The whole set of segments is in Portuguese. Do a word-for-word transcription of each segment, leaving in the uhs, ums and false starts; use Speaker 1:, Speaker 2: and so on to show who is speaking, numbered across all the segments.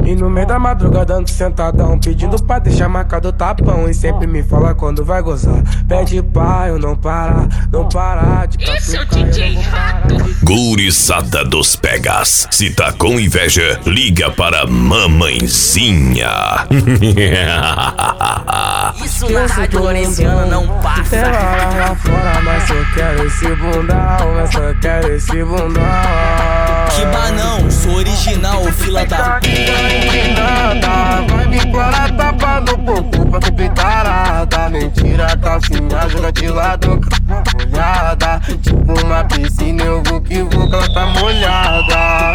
Speaker 1: E no meio da madrugada ando sentadão, pedindo pra deixar marcado o tapão. E sempre me fala quando vai gozar. Pede pra eu não parar, não parar de catucar.
Speaker 2: Esse é o D J Rato.
Speaker 3: Guriçada dos Pegas. Se tá com inveja, liga para mamãezinha.
Speaker 2: Isso na rádio Loresiana não passa.
Speaker 1: Tem lá lá fora, mas eu quero esse bundão, mas eu quero esse bundão.
Speaker 4: Que banão, sou original, fila da
Speaker 1: nada, vai me implorar tapa no popô pra tu pitarada. Mentira, calcinha, joga de lado, molhada. Tipo uma piscina, eu vou que vou, que ela tá molhada.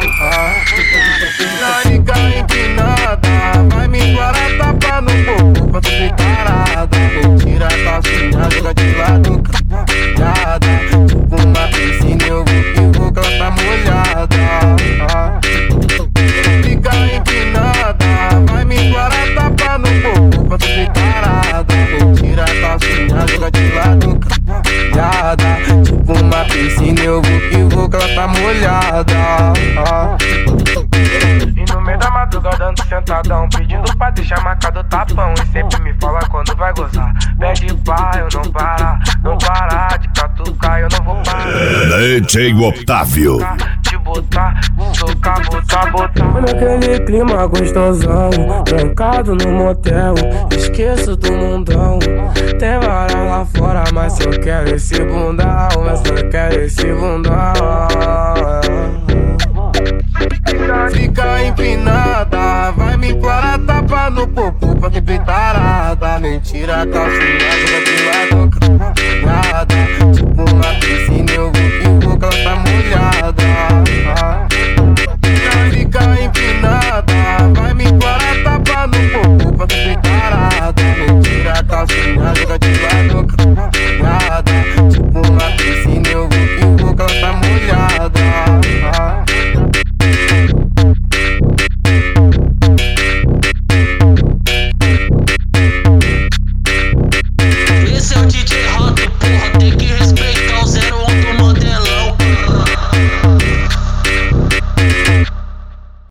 Speaker 1: Fica empinada, vai me implorar tapa no popô pra tu pitarada. Mentira, calcinha, joga de lado, molhada. Tipo uma piscina, eu vou que vou, que ela tá molhada. Fica empinada, vai me implorar tapa no popô pra tu pitarada. Mentira, calcinha, joga de lado, molhada. Tipo uma piscina, eu vou que vou, que ela tá molhada. E no meio da madrugada ando sentadão, pedindo pra deixar marcado o tapão. E sempre me fala quando vai gozar. Pede pra eu não parar, não parar de catucar, eu não vou parar.
Speaker 3: D J Otávio.
Speaker 1: De botar, de socar, botar, botar. Naquele clima gostosão, trancado no motel, esqueço do mundão. Tem varão lá fora, mas eu quero esse bundão, mas eu quero esse bundão. Fica empinada, vai me implorar tapa no popô pra que pitarada. Mentira, calcinha, joga de lado,